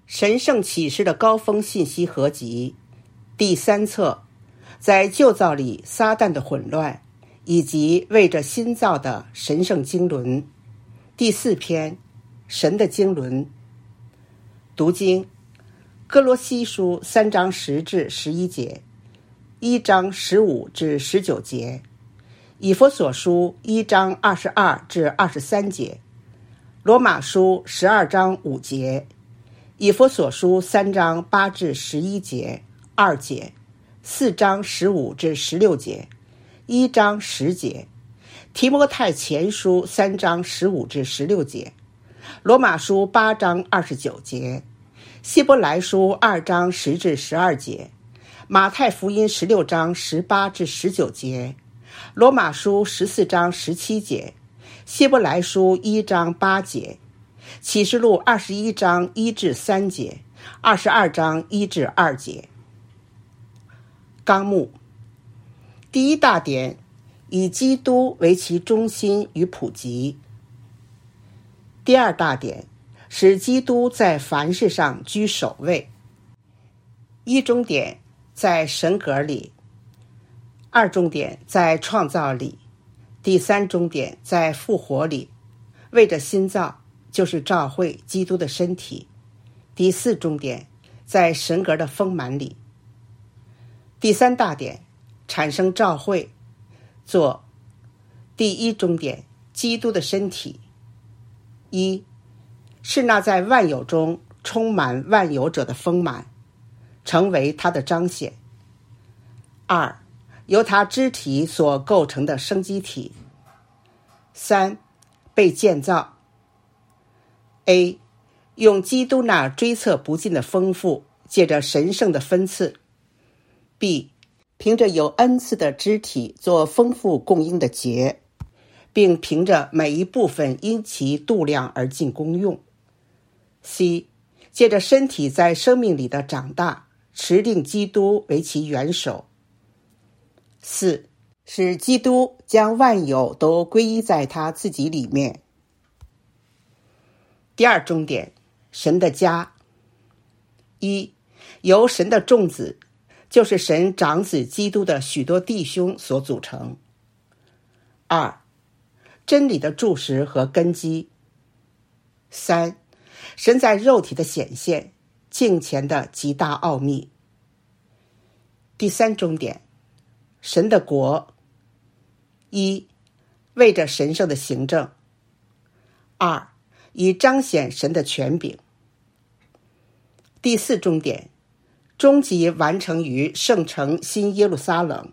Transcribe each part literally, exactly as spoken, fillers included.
神圣启示的高峰信息合集第三册，在旧造里撒旦的混乱，以及为着新造的神圣经纶第四篇，神的经纶。读经：哥罗西书三章十至十一节，一章十五至十九节，以弗所书一章二十二至二十三节，罗马书十二章五节，以弗所书三章八至十一节二节，四章十五至十六节，一章十节，提摩太前书三章十五至十六节，罗马书八章二十九节，希伯来书二章十至十二节，马太福音十六章十八至十九节，罗马书十四章十七节，希伯来书一章八节，启示录二十一章一至三节，二十二章一至二节。纲目：第一大点，以基督为其中心与普及。第二大点，使基督在凡事上居首位。一中点，在神格里；二中点，在创造里；第三中点，在复活里，为着新造，就是召会基督的身体；第四中点，在神格的丰满里。第三大点，产生召会，做第一中点，基督的身体。一，是那在万有中充满万有者的丰满，成为他的彰显。二，由他肢体所构成的生机体。三，被建造。A， 用基督那追测不尽的丰富，借着神圣的分赐。B， 凭着有恩赐的肢体做丰富供应的节，并凭着每一部分因其度量而尽功用。C， 借着身体在生命里的长大，持定基督为其元首。四，使基督将万有都归依在他自己里面。第二中点，神的家。一，由神的众子，就是神长子基督的许多弟兄所组成。二，真理的柱石和根基。三，神在肉体的显现，敬虔的极大奥秘。第三中点，神的国。一，为着神圣的行政。二，以彰显神的权柄。第四中点，终极完成于圣城新耶路撒冷。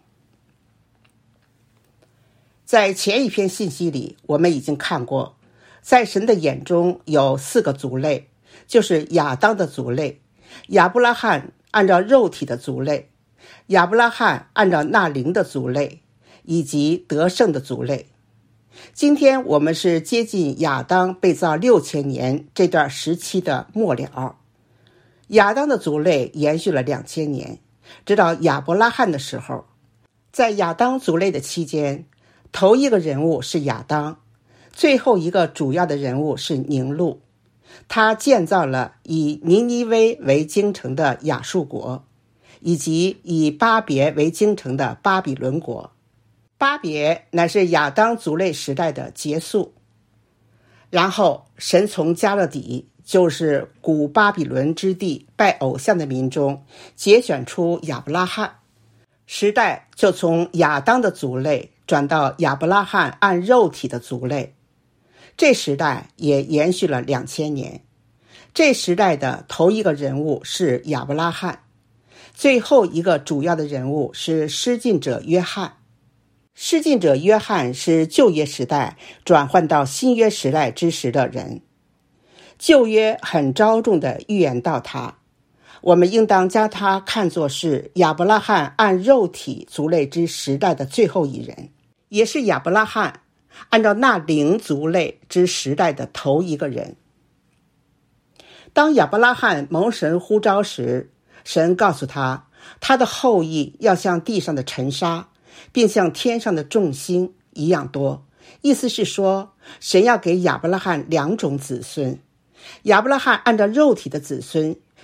在前一篇信息里，我们已经看过，在神的眼中有四个族类，就是亚当的族类，亚伯拉罕按照肉体的族类，亚伯拉罕按照那灵的族类，以及得胜的族类。今天我们是接近亚当被造六千年这段时期的末了。亚当的族类延续了两千年，直到亚伯拉罕的时候。在亚当族类的期间，头一个人物是亚当，最后一个主要的人物是宁录。他建造了以尼尼微为京城的亚述国，以及以巴别为京城的巴比伦国。巴别乃是亚当族类时代的结束。然后神从加勒底，就是古巴比伦之地拜偶像的民中节选出亚伯拉罕，时代就从亚当的族类转到亚伯拉罕按肉体的族类。这时代也延续了两千年。这时代的头一个人物是亚伯拉罕，最后一个主要的人物是施浸者约翰。施浸者约翰是旧约时代转换到新约时代之时的人。旧约很着重地预言到他，我们应当将他看作是亚伯拉罕按肉体族类之时代的最后一人，也是亚伯拉罕按照那灵族类之时代的头一个人。当亚伯拉罕蒙神呼召时，神告诉他，他的后裔要像地上的尘沙，并像天上的众星一样多。意思是说，神要给亚伯拉罕两种子孙。亚伯拉罕按照肉体的子孙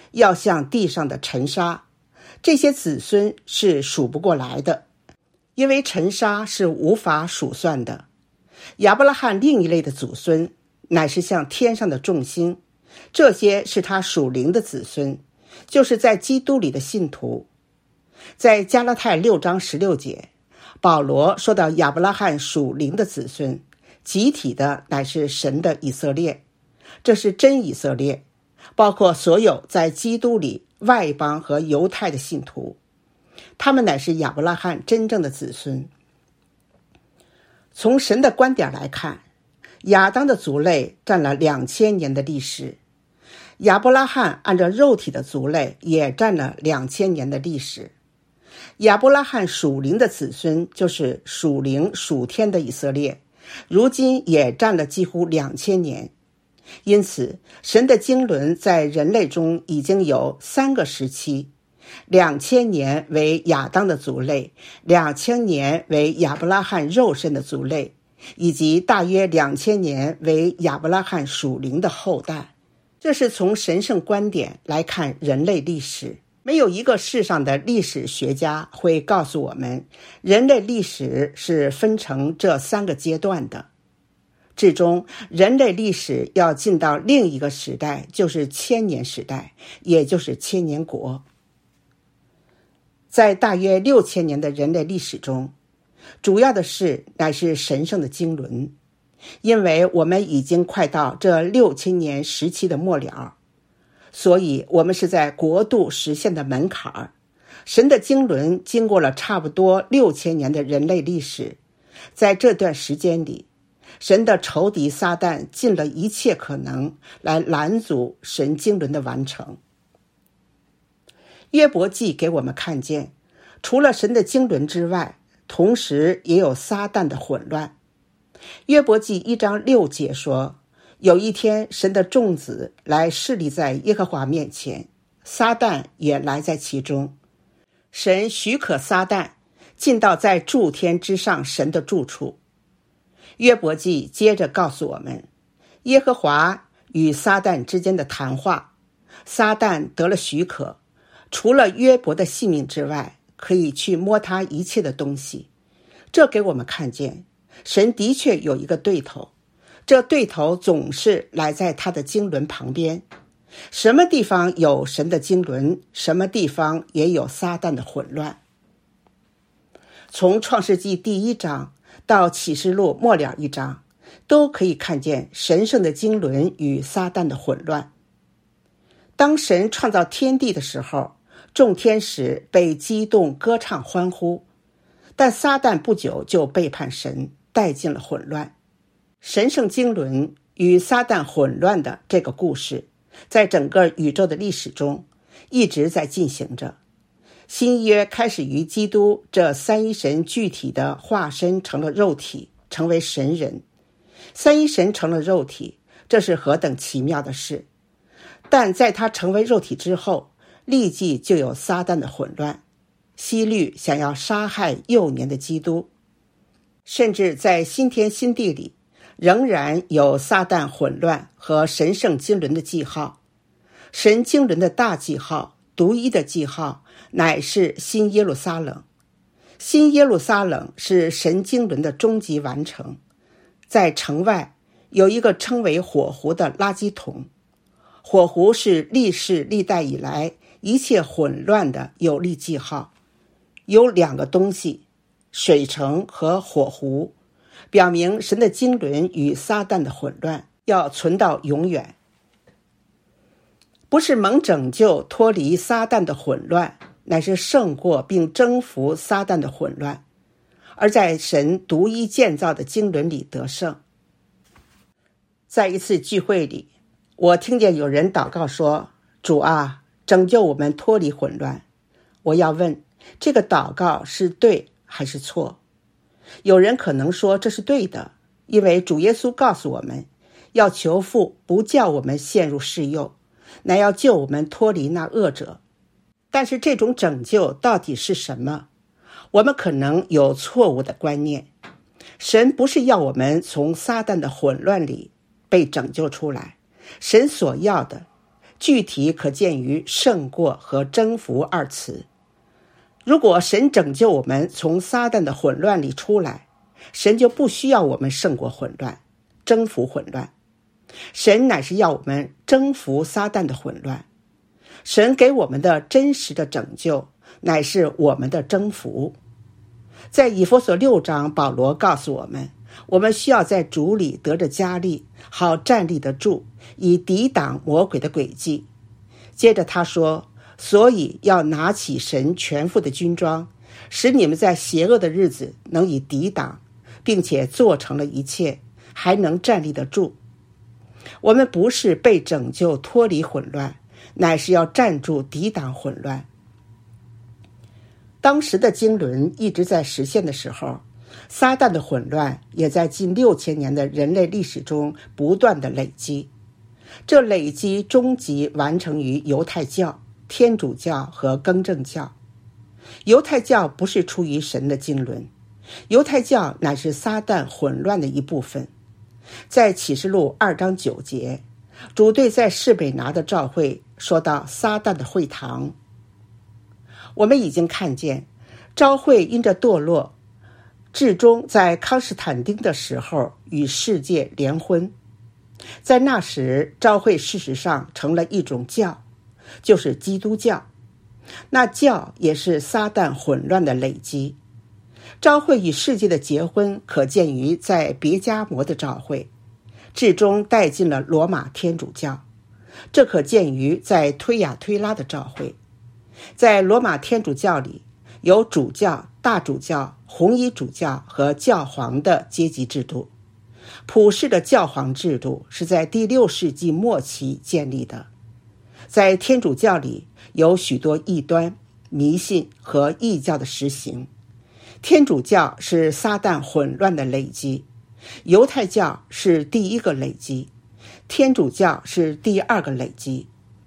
要像地上的尘沙，这些子孙是数不过来的，因为尘沙是无法数算的。亚伯拉罕另一类的祖孙乃是像天上的众星，这些是他属灵的子孙，就是在基督里的信徒。在加拉太六章十六节，保罗说到亚伯拉罕属灵的子孙，集体的乃是神的以色列，这是真以色列，包括所有在基督里外邦和犹太的信徒，他们乃是亚伯拉罕真正的子孙。从神的观点来看，亚当的族类占了两千年的历史，亚伯拉罕按照肉体的族类也占了两千年的历史。亚伯拉罕属灵的子孙就是属灵属天的以色列，如今也占了几乎两千年。因此，神的经纶在人类中已经有三个时期，两千年为亚当的族类，两千年为亚伯拉罕肉身的族类，以及大约两千年为亚伯拉罕属灵的后代。这是从神圣观点来看人类历史。没有一个世上的历史学家会告诉我们，人类历史是分成这三个阶段的。至终，人类历史要进到另一个时代，就是千年时代，也就是千年国。在大约六千年的人类历史中，主要的事乃是神圣的经纶，因为我们已经快到这六千年时期的末了，所以我们是在国度实现的门槛儿。神的经纶经过了差不多六千年的人类历史，在这段时间里，神的仇敌撒旦尽了一切可能来拦阻神经纶的完成。约伯记给我们看见，除了神的经纶之外，同时也有撒旦的混乱。约伯记一章六节说，有一天神的众子来侍立在耶和华面前，撒旦也来在其中。神许可撒旦进到在诸天之上神的住处。约伯记接着告诉我们，耶和华与撒旦之间的谈话，撒旦得了许可，除了约伯的性命之外，可以去摸他一切的东西。这给我们看见，神的确有一个对头，这对头总是来在他的经纶旁边。什么地方有神的经纶，什么地方也有撒旦的混乱。从创世纪第一章到启示录末了一章，都可以看见神圣的经纶与撒旦的混乱。当神创造天地的时候，众天使被激动歌唱欢呼，但撒旦不久就背叛神，带进了混乱。神圣经纶与撒旦混乱的这个故事，在整个宇宙的历史中一直在进行着。新约开始于基督这三一神具体的化身成了肉体，成为神人。三一神成了肉体，这是何等奇妙的事。但在他成为肉体之后，立即就有撒旦的混乱。希律想要杀害幼年的基督，甚至在新天新地里仍然有撒旦混乱和神圣经纶的记号。神经纶的大记号，独一的记号，乃是新耶路撒冷。新耶路撒冷是神经纶的终极完成。在城外有一个称为火湖的垃圾桶，火湖是历世历代以来一切混乱的有力记号。有两个东西，水城和火湖，表明神的经纶与撒旦的混乱要存到永远。不是蒙拯救脱离撒旦的混乱，乃是胜过并征服撒旦的混乱，而在神独一建造的经纶里得胜。在一次聚会里，我听见有人祷告说，主啊，拯救我们脱离混乱。我要问，这个祷告是对还是错？有人可能说这是对的，因为主耶稣告诉我们，要求父不叫我们陷入试诱，乃要救我们脱离那恶者。但是这种拯救到底是什么？我们可能有错误的观念。神不是要我们从撒旦的混乱里被拯救出来，神所要的具体可见于胜过和征服二词。如果神拯救我们从撒旦的混乱里出来，神就不需要我们胜过混乱，征服混乱。神乃是要我们征服撒旦的混乱。神给我们的真实的拯救，乃是我们的征服。在以弗所六章，保罗告诉我们，我们需要在主里得着加力，好站立得住，以抵挡魔鬼的诡计。接着他说，所以要拿起神全副的军装，使你们在邪恶的日子能以抵挡，并且做成了一切，还能站立得住。我们不是被拯救脱离混乱，乃是要站住抵挡混乱。当时的经纶一直在实现的时候，撒旦的混乱也在近六千年的人类历史中不断的累积。这累积终极完成于犹太教、天主教和更正教。犹太教不是出于神的经纶，犹太教乃是撒旦混乱的一部分。在启示录二章九节，主对在士北拿的教会说到撒旦的会堂。我们已经看见，教会因着堕落，至终在康斯坦丁的时候与世界联婚。在那时，教会事实上成了一种教，就是基督教。那教也是撒旦混乱的累积。教会与世界的结婚可见于在别迦摩的教会，至终带进了罗马天主教。这可见于在推雅推拉的教会。在罗马天主教里，有主教、大主教、红衣主教和教皇的阶级制度。普世的教皇制度是在第六世纪末期建立的。在天主教里有许多异端、迷信和异教的实行。天主教是撒旦混乱的累积，犹太教是第一个累积，天主教是第二个累积。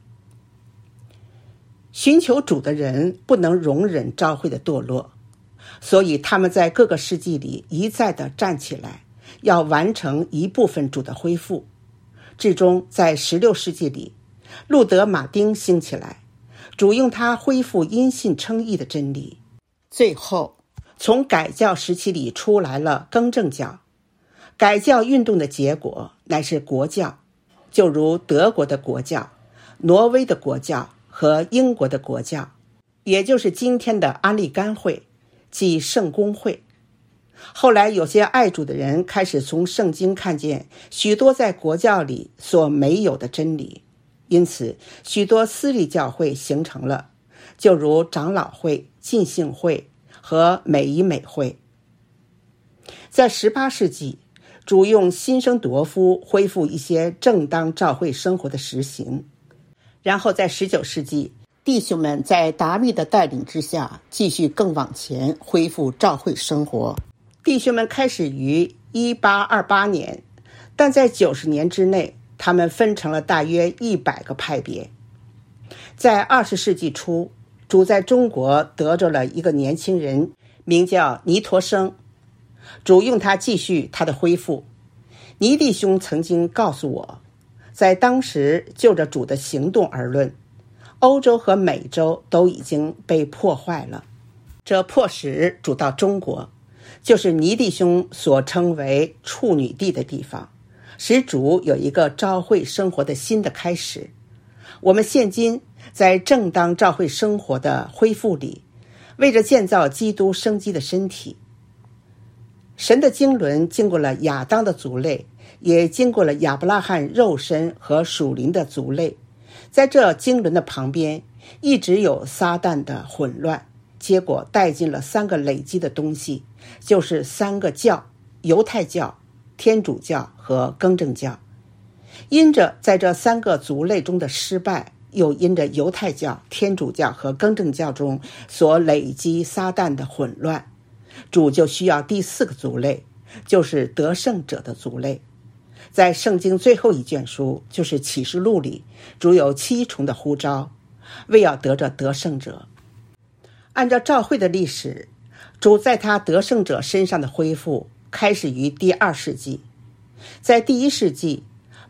寻求主的人不能容忍教会的堕落，所以他们在各个世纪里一再地站起来，要完成一部分主的恢复。至终在十六世纪里，路德马丁兴起来，主用他恢复因信称义的真理。最后从改教时期里出来了更正教。改教运动的结果乃是国教，就如德国的国教、挪威的国教和英国的国教，也就是今天的安利甘会，即圣公会。后来有些爱主的人开始从圣经看见许多在国教里所没有的真理，因此许多私立教会形成了，就如长老会、浸信会和美以美会。在十八世纪，主用新生铎夫恢复一些正当教会生活的实行。然后在十九世纪，弟兄们在达密的带领之下继续更往前恢复教会生活。弟兄们开始于一八二八年，但在九十年之内，他们分成了大约一百个派别。在二十世纪初，主在中国得着了一个年轻人，名叫尼陀生。主用他继续他的恢复。尼弟兄曾经告诉我，在当时就着主的行动而论，欧洲和美洲都已经被破坏了。这迫使主到中国，就是尼弟兄所称为处女地的地方，使主有一个教会生活的新的开始。我们现今在正当教会生活的恢复里，为着建造基督生机的身体。神的经纶经过了亚当的族类，也经过了亚伯拉罕肉身和属灵的族类。在这经纶的旁边，一直有撒旦的混乱，结果带进了三个累积的东西，就是三个教：犹太教、天主教和更正教。因着在这三个族类中的失败，又因着犹太教、天主教和更正教中所累积撒旦的混乱，主就需要第四个族类，就是得胜者的族类。在圣经最后一卷书，就是启示录里，主有七重的呼召，为要得着得胜者。按照教会的历史，主在他得胜者身上的恢复开始于第二世纪。在第一世纪，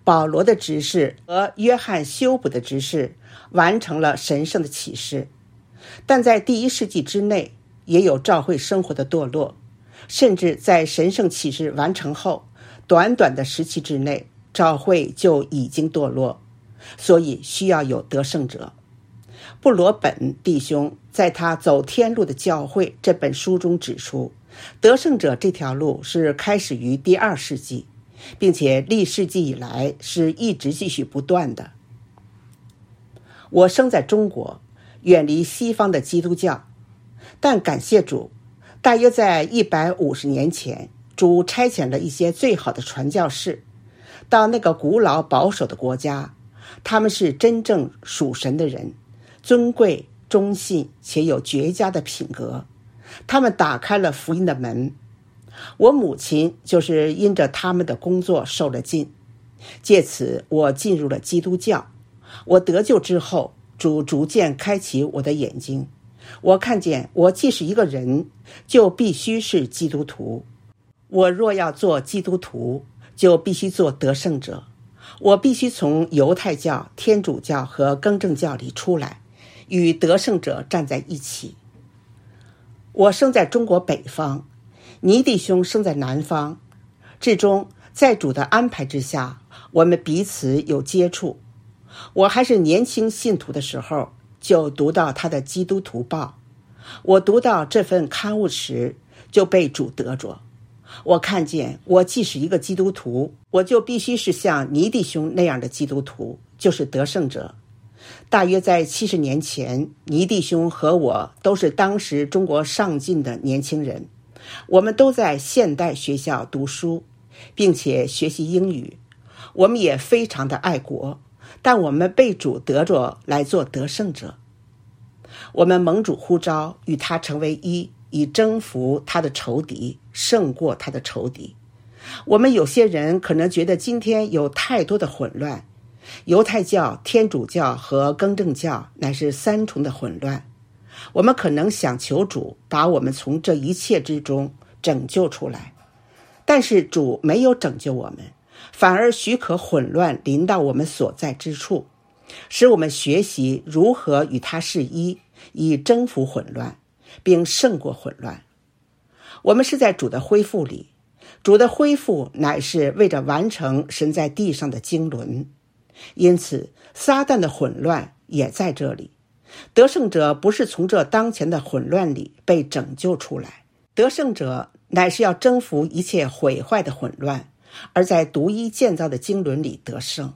保罗的执事和约翰修补的执事完成了神圣的启示，但在第一世纪之内也有教会生活的堕落，甚至在神圣启示完成后短短的时期之内，教会就已经堕落，所以需要有得胜者。布罗本弟兄在他《走天路的教会》这本书中指出，得胜者这条路是开始于第二世纪，并且历世纪以来是一直继续不断的。我生在中国，远离西方的基督教，但感谢主，大约在一百五十年前，主差遣了一些最好的传教士到那个古老保守的国家，他们是真正属神的人，尊贵、忠信且有绝佳的品格，他们打开了福音的门。我母亲就是因着他们的工作受了浸，借此我进入了基督教。我得救之后，主逐渐开启我的眼睛，我看见我既是一个人，就必须是基督徒。我若要做基督徒，就必须做得胜者。我必须从犹太教、天主教和更正教里出来，与得胜者站在一起。我生在中国北方，尼弟兄生在南方，至终在主的安排之下，我们彼此有接触。我还是年轻信徒的时候，就读到他的《基督徒报》。我读到这份刊物时，就被主得着。我看见我既是一个基督徒，我就必须是像尼弟兄那样的基督徒，就是得胜者。大约在七十年前，尼弟兄和我都是当时中国上进的年轻人，我们都在现代学校读书，并且学习英语。我们也非常的爱国，但我们被主得着来做得胜者。我们蒙主呼召，与他成为一，以征服他的仇敌，胜过他的仇敌。我们有些人可能觉得今天有太多的混乱，犹太教、天主教和更正教乃是三重的混乱。我们可能想求主把我们从这一切之中拯救出来，但是主没有拯救我们，反而许可混乱临到我们所在之处，使我们学习如何与他是一，以征服混乱，并胜过混乱。我们是在主的恢复里，主的恢复乃是为着完成神在地上的经纶，因此撒旦的混乱也在这里。得胜者不是从这当前的混乱里被拯救出来，得胜者乃是要征服一切毁坏的混乱，而在独一建造的经纶里得胜。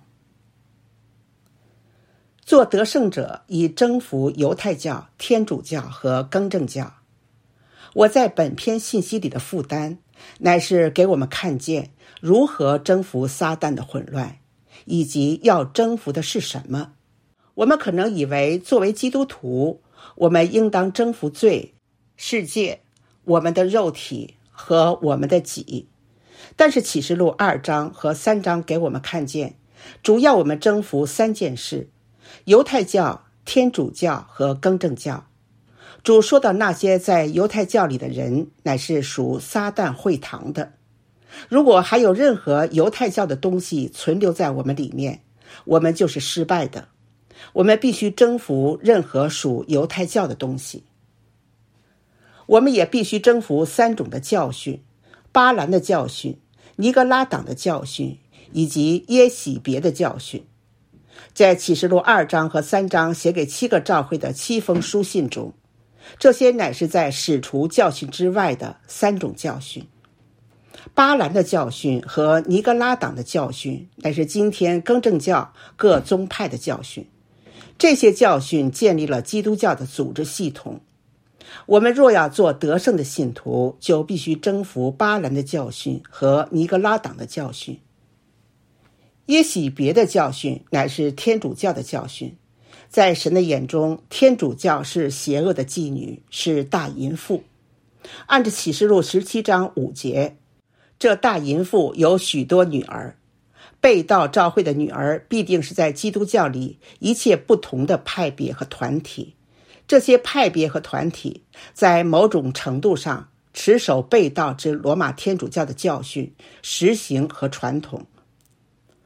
做得胜者以征服犹太教、天主教和更正教。我在本篇信息里的负担，乃是给我们看见如何征服撒旦的混乱，以及要征服的是什么。我们可能以为作为基督徒，我们应当征服罪、世界、我们的肉体和我们的己。但是启示录二章和三章给我们看见，主要我们征服三件事：犹太教、天主教和更正教。主说到那些在犹太教里的人，乃是属撒旦会堂的。如果还有任何犹太教的东西存留在我们里面，我们就是失败的。我们必须征服任何属犹太教的东西。我们也必须征服三种的教训：巴兰的教训、尼格拉党的教训以及耶洗别的教训。在启示录二章和三章写给七个教会的七封书信中，这些乃是在使徒教训之外的三种教训。巴兰的教训和尼格拉党的教训乃是今天更正教各宗派的教训。这些教训建立了基督教的组织系统。我们若要做得胜的信徒，就必须征服巴兰的教训和尼格拉党的教训。耶洗别的教训乃是天主教的教训。在神的眼中，天主教是邪恶的妓女，是大淫妇。按照启示录十七章五节，这大淫妇有许多女儿。被盗教会的女儿必定是在基督教里一切不同的派别和团体。这些派别和团体在某种程度上持守被盗之罗马天主教的教训、实行和传统。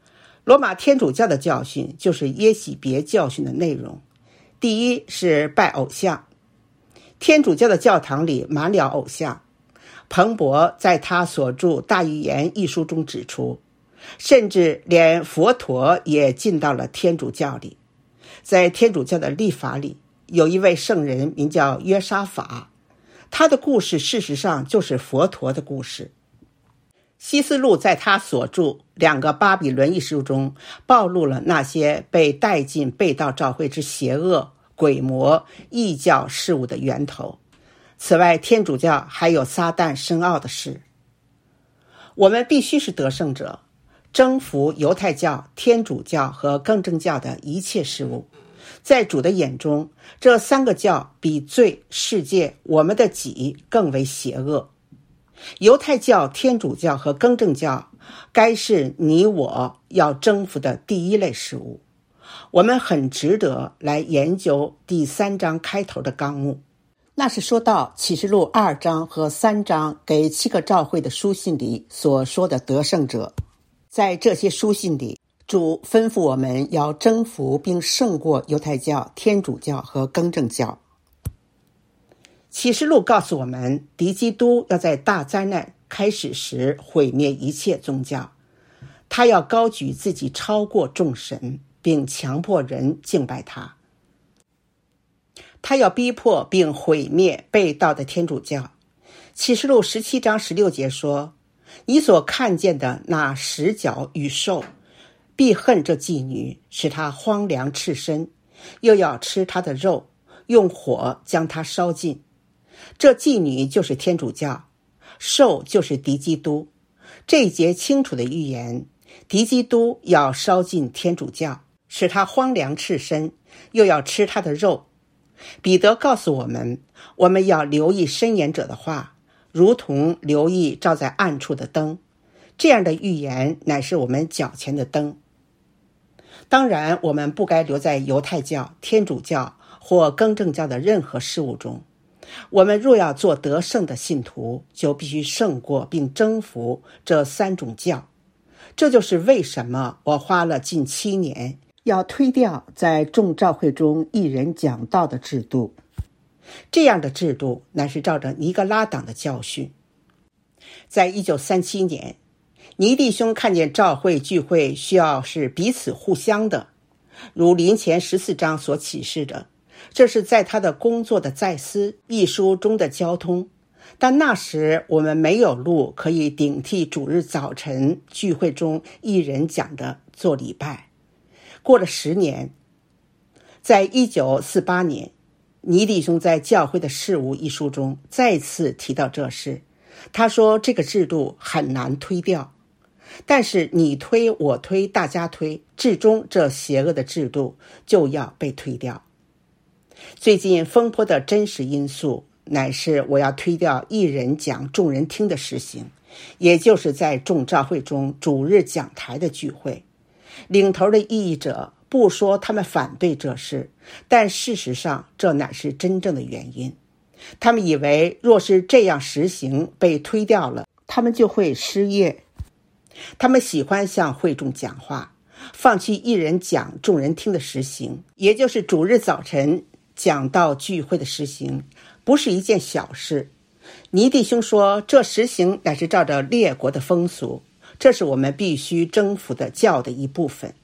罗马天主教的教训就是耶洗别教训的内容。第一是拜偶像，天主教的教堂里满了偶像。彭博在他所著《大预言》一书中指出，甚至连佛陀也进到了天主教里。在天主教的历法里，有一位圣人名叫约沙法，他的故事事实上就是佛陀的故事。希斯路在他所著《两个巴比伦》一书中暴露了那些被带进被道教会之邪恶、鬼魔、异教事物的源头。此外，天主教还有撒旦深奥的事。我们必须是得胜者，征服犹太教、天主教和更正教的一切事物。在主的眼中，这三个教比罪、世界、我们的己更为邪恶。犹太教、天主教和更正教该是你我要征服的第一类事物。我们很值得来研究第三章开头的纲目，那是说到启示录二章和三章给七个教会的书信里所说的得胜者。在这些书信里，主吩咐我们要征服并胜过犹太教、天主教和更正教。启示录告诉我们，敌基督要在大灾难开始时毁灭一切宗教，他要高举自己超过众神，并强迫人敬拜他。他要逼迫并毁灭被盗的天主教。启示录十七章十六节说，你所看见的那十角与兽必恨这妓女，使她荒凉赤身，又要吃她的肉，用火将她烧尽。这妓女就是天主教，兽就是敌基督。这一节清楚的预言，敌基督要烧尽天主教，使他荒凉赤身，又要吃他的肉。彼得告诉我们，我们要留意申言者的话，如同留意照在暗处的灯。这样的预言乃是我们脚前的灯。当然，我们不该留在犹太教、天主教或更正教的任何事物中。我们若要做得胜的信徒，就必须胜过并征服这三种教。这就是为什么我花了近七年要推掉在众教会中一人讲道的制度。这样的制度乃是照着尼格拉党的教训。在一九三七年，尼弟兄看见教会聚会需要是彼此互相的，如林前十四章所启示的，这是在他的工作的再思一书中的交通。但那时我们没有路可以顶替主日早晨聚会中一人讲的做礼拜。过了十年，在一九四八年，尼弟兄在教会的事务一书中再次提到这事。他说这个制度很难推掉，但是你推我推大家推，至终这邪恶的制度就要被推掉。最近风波的真实因素乃是我要推掉一人讲众人听的实行，也就是在众教会中主日讲台的聚会。领头的异议者不说他们反对这事，但事实上这乃是真正的原因。他们以为若是这样实行被推掉了，他们就会失业。他们喜欢向会众讲话，放弃一人讲众人听的实行，也就是主日早晨讲道聚会的实行，不是一件小事。尼弟兄说，这实行乃是照着列国的风俗，这是我们必须征服的教的一部分。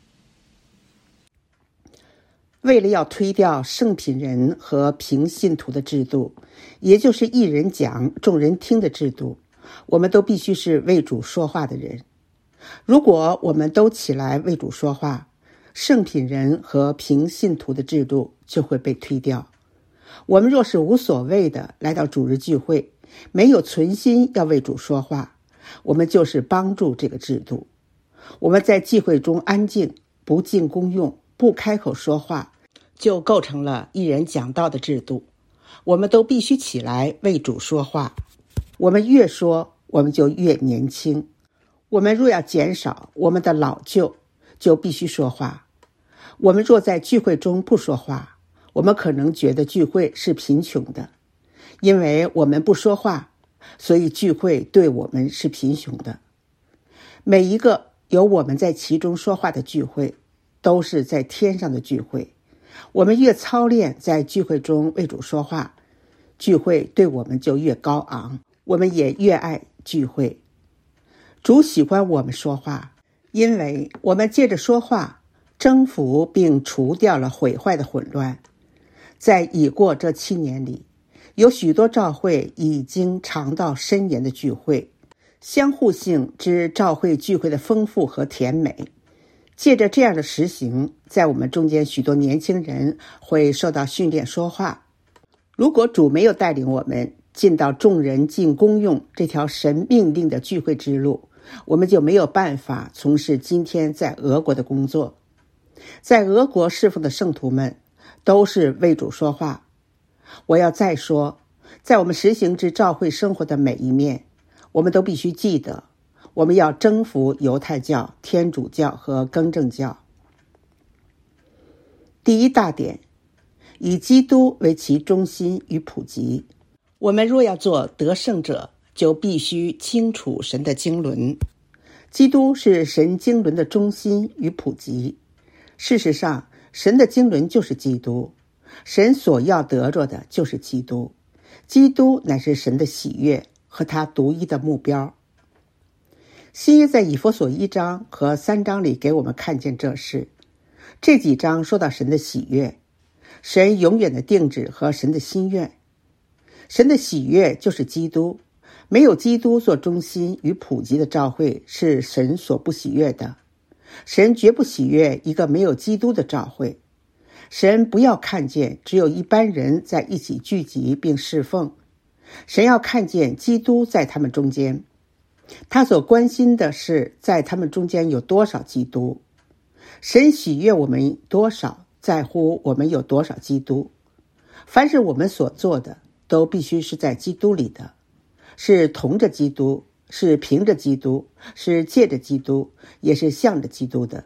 为了要推掉圣品人和平信徒的制度，也就是一人讲众人听的制度，我们都必须是为主说话的人。如果我们都起来为主说话，圣品人和平信徒的制度就会被推掉。我们若是无所谓的来到主日聚会，没有存心要为主说话，我们就是帮助这个制度。我们在聚会中安静，不进功用，不开口说话，就构成了一人讲道的制度。我们都必须起来为主说话。我们越说，我们就越年轻。我们若要减少我们的老旧，就必须说话。我们若在聚会中不说话，我们可能觉得聚会是贫穷的。因为我们不说话，所以聚会对我们是贫穷的。每一个有我们在其中说话的聚会，都是在天上的聚会。我们越操练在聚会中为主说话，聚会对我们就越高昂，我们也越爱聚会。主喜欢我们说话，因为我们借着说话征服并除掉了毁坏的混乱。在已过这七年里，有许多教会已经尝到深研的聚会，相互性之教会聚会的丰富和甜美。借着这样的实行，在我们中间许多年轻人会受到训练说话。如果主没有带领我们进到众人尽公用这条神命令的聚会之路，我们就没有办法从事今天在俄国的工作。在俄国侍奉的圣徒们都是为主说话。我要再说，在我们实行之教会生活的每一面，我们都必须记得，我们要征服犹太教、天主教和更正教。第一大点，以基督为其中心与普及。我们若要做得胜者，就必须清楚神的经纶。基督是神经纶的中心与普及。事实上，神的经纶就是基督，神所要得着的就是基督。基督乃是神的喜悦和他独一的目标。新约在以弗所一章和三章里给我们看见这事。这几章说到神的喜悦，神永远的定旨和神的心愿。神的喜悦就是基督，没有基督做中心与普及的教会是神所不喜悦的。神绝不喜悦一个没有基督的教会。神不要看见只有一般人在一起聚集并侍奉，神要看见基督在他们中间。他所关心的是在他们中间有多少基督。神喜悦我们多少，在乎我们有多少基督。凡是我们所做的，都必须是在基督里的，是同着基督，是凭着基督，是借着基督，也是向着基督的。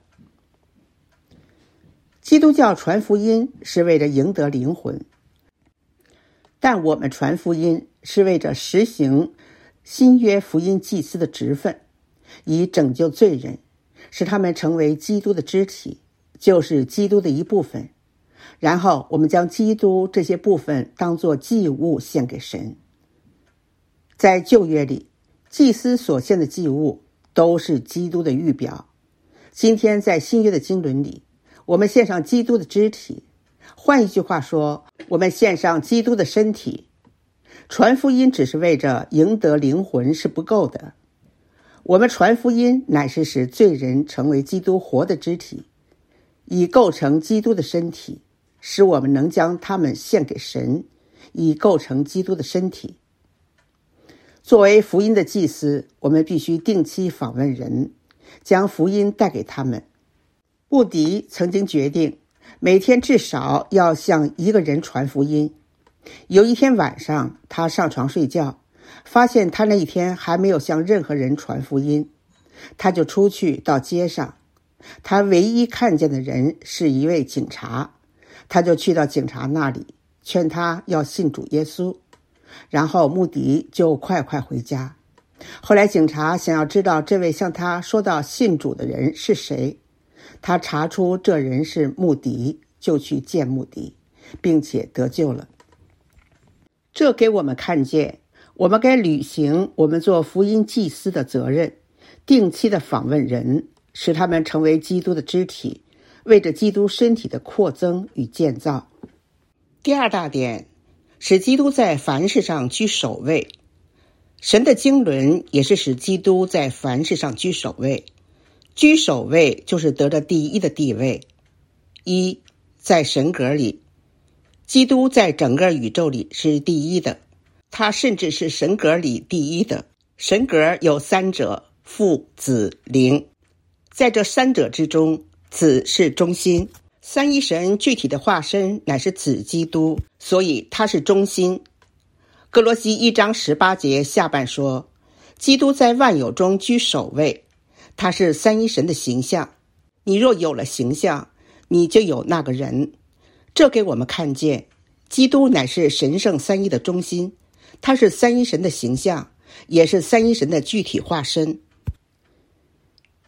基督教传福音是为了赢得灵魂，但我们传福音是为着实行新约福音祭司的职分，以拯救罪人，使他们成为基督的肢体，就是基督的一部分。然后我们将基督这些部分当作祭物献给神。在旧约里，祭司所献的祭物都是基督的预表。今天在新约的经纶里，我们献上基督的肢体，换一句话说，我们献上基督的身体。传福音只是为着赢得灵魂是不够的，我们传福音乃是使罪人成为基督活的肢体，以构成基督的身体，使我们能将他们献给神，以构成基督的身体。作为福音的祭司，我们必须定期访问人，将福音带给他们。穆迪曾经决定每天至少要向一个人传福音。有一天晚上，他上床睡觉，发现他那一天还没有向任何人传福音。他就出去到街上，他唯一看见的人是一位警察，他就去到警察那里，劝他要信主耶稣。然后穆迪就快快回家。后来警察想要知道这位向他说到信主的人是谁，他查出这人是穆迪，就去见穆迪，并且得救了。这给我们看见，我们该履行我们做福音祭司的责任，定期的访问人，使他们成为基督的肢体，为着基督身体的扩增与建造。第二大点，使基督在凡事上居首位。神的经纶也是使基督在凡事上居首位。居首位就是得着第一的地位。一，在神格里，基督在整个宇宙里是第一的，他甚至是神格里第一的。神格有三者，父、子、灵。在这三者之中，子是中心。三一神具体的化身乃是子基督，所以他是中心。哥罗西一章十八节下半说，基督在万有中居首位，他是三一神的形象。你若有了形象，你就有那个人。这给我们看见，基督乃是神圣三一的中心，他是三一神的形象，也是三一神的具体化身。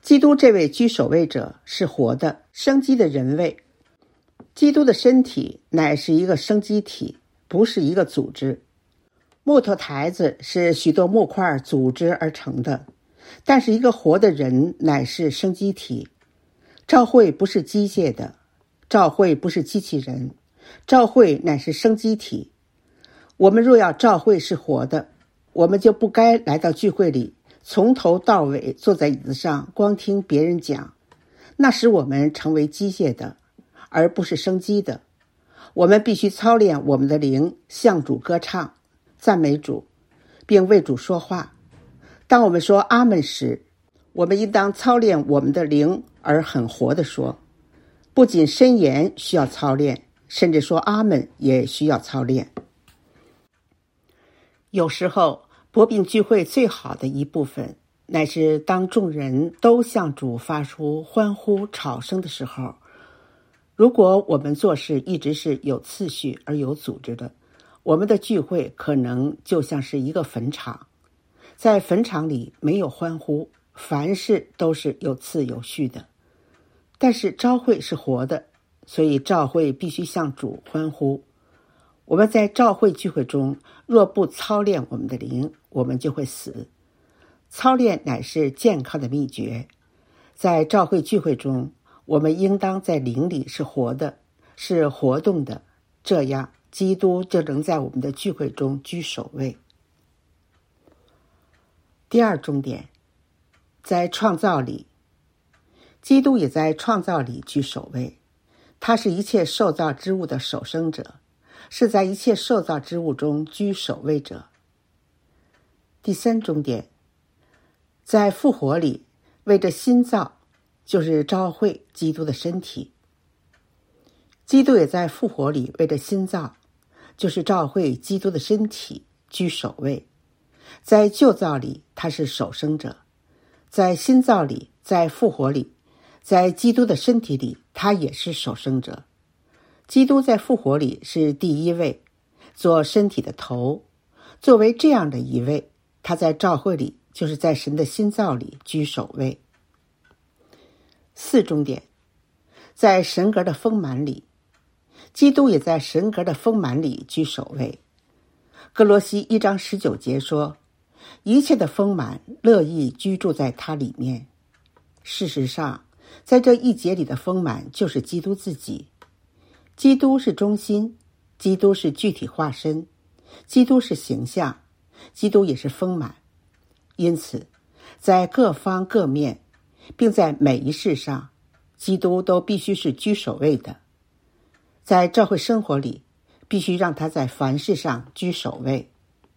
基督这位居首位者是活的、生机的人位。基督的身体乃是一个生机体，不是一个组织。木头台子是许多木块组织而成的，但是一个活的人乃是生机体。教会不是机械的，教会不是机器人，教会乃是生机体。我们若要教会是活的，我们就不该来到聚会里，从头到尾坐在椅子上光听别人讲，那使我们成为机械的，而不是生机的。我们必须操练我们的灵，向主歌唱，赞美主，并为主说话。当我们说阿们时，我们应当操练我们的灵，而很活地说。不仅申言需要操练，甚至说阿们也需要操练。有时候薄饼聚会最好的一部分，乃是当众人都向主发出欢呼吵声的时候。如果我们做事一直是有次序而有组织的，我们的聚会可能就像是一个坟场。在坟场里没有欢呼，凡事都是有次有序的。但是召会是活的，所以召会必须向主欢呼。我们在召会聚会中若不操练我们的灵，我们就会死。操练乃是健康的秘诀。在召会聚会中，我们应当在灵里是活的，是活动的，这样基督就能在我们的聚会中居首位。第二重点，在创造里，基督也在创造里居首位。他是一切受造之物的首生者，是在一切受造之物中居首位者。第三重点，在复活里为着新造，就是召会基督的身体。基督也在复活里为着新造，就是召会基督的身体居首位。在旧造里他是首生者，在新造里，在复活里，在基督的身体里他也是首生者。基督在复活里是第一位，做身体的头。作为这样的一位，他在召会里，就是在神的新造里居首位。四重点，在神格的丰满里，基督也在神格的丰满里居首位。哥罗西一章十九节说，一切的丰满乐意居住在他里面。事实上，在这一节里的丰满就是基督自己。基督是中心，基督是具体化身，基督是形象，基督也是丰满。因此，在各方各面，并在每一事上，基督都必须是居首位的。在教会生活里，必须让他在凡事上居首位。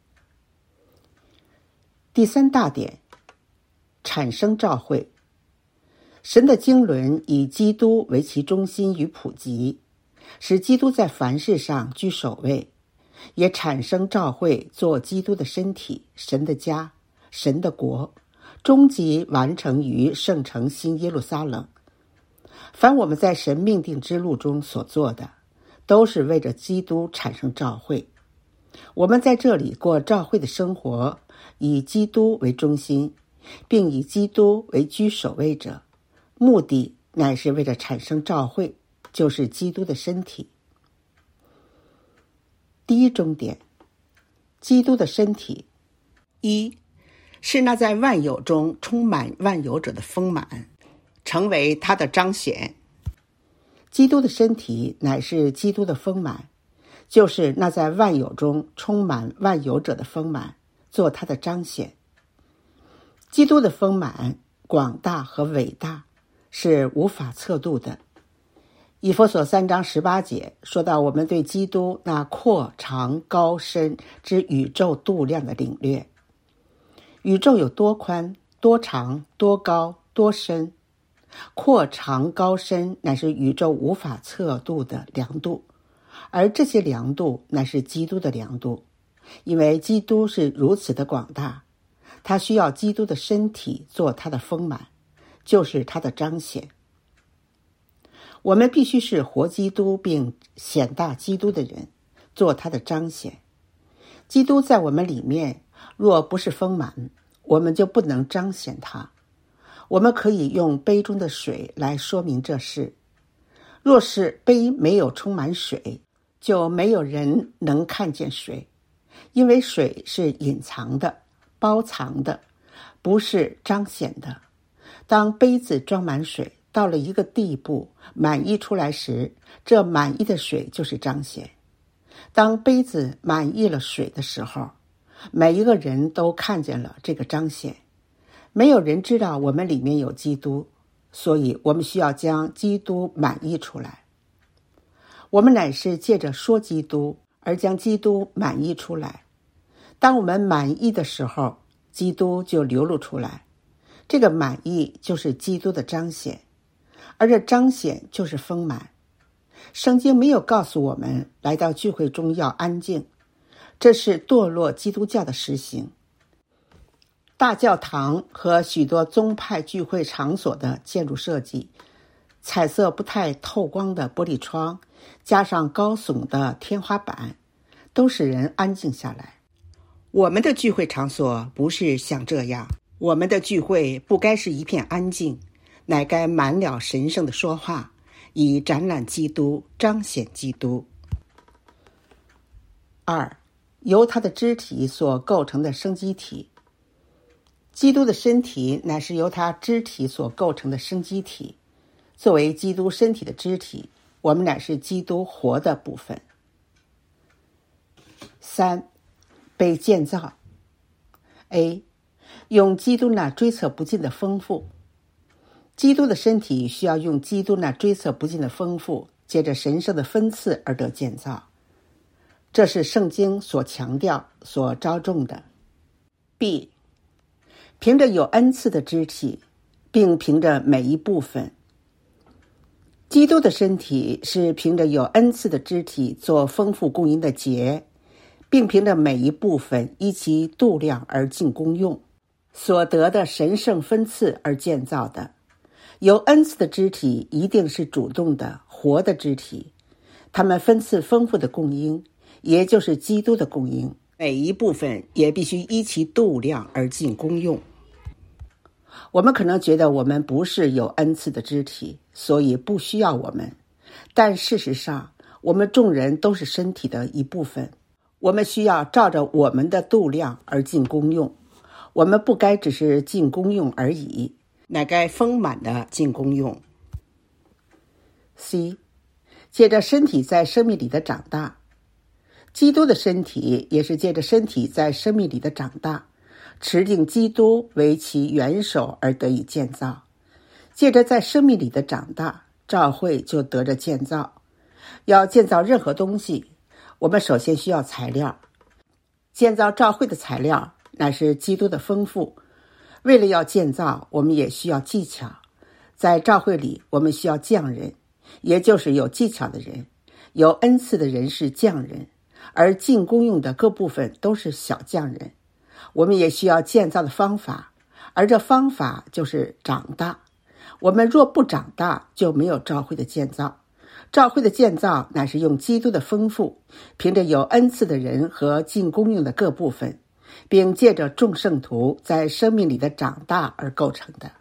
第三大点，产生召会。神的经纶以基督为其中心与普及，使基督在凡事上居首位，也产生召会做基督的身体，神的家，神的国，终极完成于圣城新耶路撒冷。凡我们在神命定之路中所做的，都是为着基督产生召会。我们在这里过召会的生活，以基督为中心，并以基督为居首位者，目的乃是为了产生召会，就是基督的身体。第一重点，基督的身体，一是那在万有中充满万有者的丰满，成为他的彰显。基督的身体乃是基督的丰满，就是那在万有中充满万有者的丰满，做他的彰显。基督的丰满广大和伟大，是无法测度的。以弗所三章十八节说到我们对基督那阔长高深之宇宙度量的领略。宇宙有多宽、多长、多高、多深，阔长高深乃是宇宙无法测度的量度，而这些量度乃是基督的量度。因为基督是如此的广大，他需要基督的身体做他的丰满，就是他的彰显。我们必须是活基督并显大基督的人，做他的彰显。基督在我们里面，若不是丰满，我们就不能彰显他。 我们可以用杯中的水来说明这事。若是杯没有充满水，就没有人能看见水，因为水是隐藏的、包藏的，不是彰显的。当杯子装满水，到了一个地步，满溢出来时，这满溢的水就是彰显。当杯子满溢了水的时候，每一个人都看见了这个彰显。没有人知道我们里面有基督，所以我们需要将基督满溢出来。我们乃是借着说基督而将基督满溢出来。当我们满溢的时候，基督就流露出来。这个满溢就是基督的彰显，而这彰显就是丰满。圣经没有告诉我们来到聚会中要安静，这是堕落基督教的实行。大教堂和许多宗派聚会场所的建筑设计，彩色不太透光的玻璃窗，加上高耸的天花板，都使人安静下来。我们的聚会场所不是像这样，我们的聚会不该是一片安静，乃该满了神圣的说话，以展览基督，彰显基督。二，由他的肢体所构成的生机体。基督的身体乃是由他肢体所构成的生机体。作为基督身体的肢体，我们乃是基督活的部分。三，被建造。A， 用基督那追测不尽的丰富。基督的身体需要用基督那追测不尽的丰富，借着神圣的分赐而得建造。这是圣经所强调、所着重的。B， 凭着有恩赐的肢体，并凭着每一部分。基督的身体是凭着有恩赐的肢体做丰富供应的节，并凭着每一部分依其度量而尽功用，所得的神圣分赐而建造的。有恩赐的肢体一定是主动的、活的肢体，他们分赐丰富的供应，也就是基督的供应，每一部分也必须依其度量而尽功用。我们可能觉得我们不是有恩赐的肢体，所以不需要我们，但事实上，我们众人都是身体的一部分，我们需要照着我们的度量而尽功用。我们不该只是尽功用而已，乃该丰满的尽功用。C， 借着身体在生命里的长大。基督的身体也是借着身体在生命里的长大，持定基督为其元首而得以建造。借着在生命里的长大，教会就得着建造。要建造任何东西，我们首先需要材料。建造教会的材料乃是基督的丰富。为了要建造，我们也需要技巧。在教会里，我们需要匠人，也就是有技巧的人。有恩赐的人是匠人，而尽功用的各部分都是小匠人。我们也需要建造的方法，而这方法就是长大。我们若不长大，就没有教会的建造。教会的建造乃是用基督的丰富，凭着有恩赐的人和尽功用的各部分，并借着众圣徒在生命里的长大而构成的。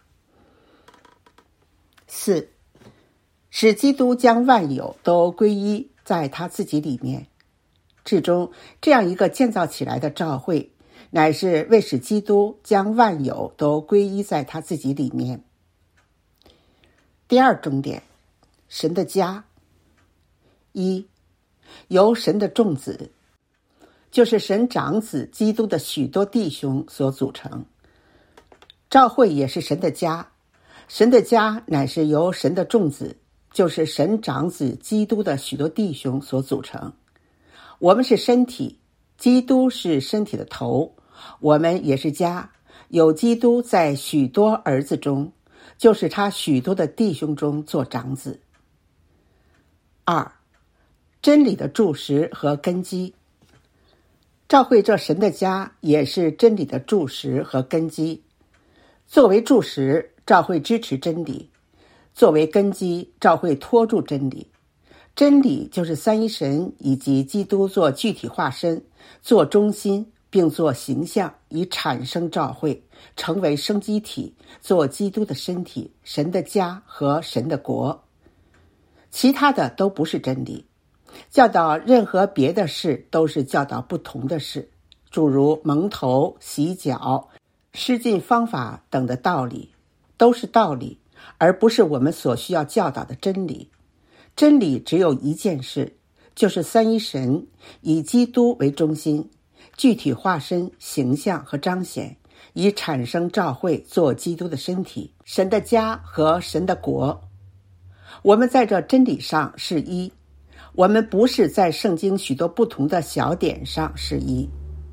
四，使基督将万有都归一在他自己里面。至终，这样一个建造起来的教会，乃是为使基督将万有都归一在他自己里面。第二重点，神的家。一，由神的众子，就是神长子基督的许多弟兄所组成。教会也是神的家，神的家乃是由神的众子，就是神长子基督的许多弟兄所组成。我们是身体，基督是身体的头，我们也是家，有基督在许多儿子中，就是他许多的弟兄中做长子。二，真理的柱石和根基。教会这神的家也是真理的柱石和根基。作为柱石，教会支持真理；作为根基，教会托住真理。真理就是三一神以及基督做具体化身，做中心， 并做形象，以产生教会，成为生机体，做基督的身体，神的家和神的国。其他的都不是真理。教导任何别的事都是教导不同的事，诸如蒙头、洗脚、施浸方法等的道理，都是道理，而不是我们所需要教导的真理。真理只有一件事，就是三一神以基督为中心，具体化身、形象和彰显，以产生教会，做基督的身体，神的家和神的国。我们在这真理上是一，我们不是在圣经许多不同的小点上是一。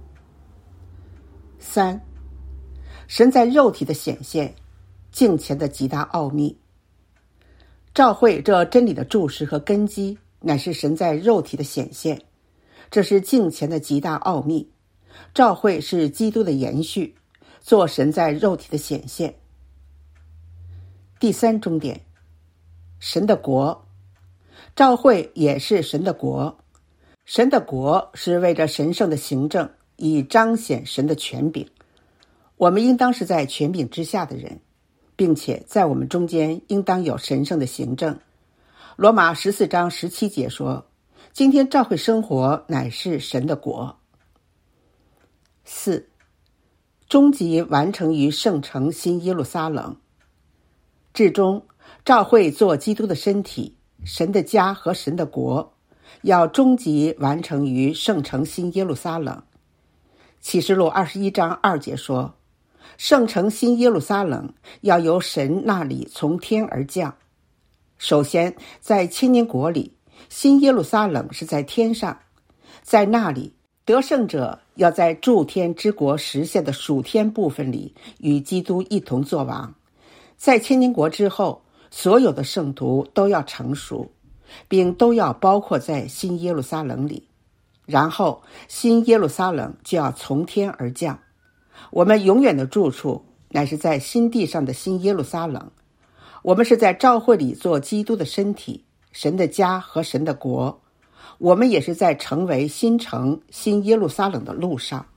三，神在肉体的显现，敬虔的极大奥秘。教会这真理的注释和根基，乃是神在肉体的显现，这是敬虔的极大奥秘。教会是基督的延续，做神在肉体的显现。第三重点，神的国。教会也是神的国，神的国是为着神圣的行政，以彰显神的权柄。我们应当是在权柄之下的人，并且在我们中间应当有神圣的行政。罗马十四章十七节说，今天教会生活乃是神的国。四，终极完成于圣城新耶路撒冷。至终，教会做基督的身体，神的家和神的国，要终极完成于圣城新耶路撒冷。启示录二十一章二节说，圣城新耶路撒冷要由神那里从天而降。首先，在千年国里，新耶路撒冷是在天上，在那里得胜者要在诸天之国实现的属天部分里与基督一同作王。在千年国之后，所有的圣徒都要成熟，并都要包括在新耶路撒冷里。然后新耶路撒冷就要从天而降。我们永远的住处乃是在新地上的新耶路撒冷。我们是在教会里做基督的身体，神的家和神的国。我们也是在成为新城新耶路撒冷的路上。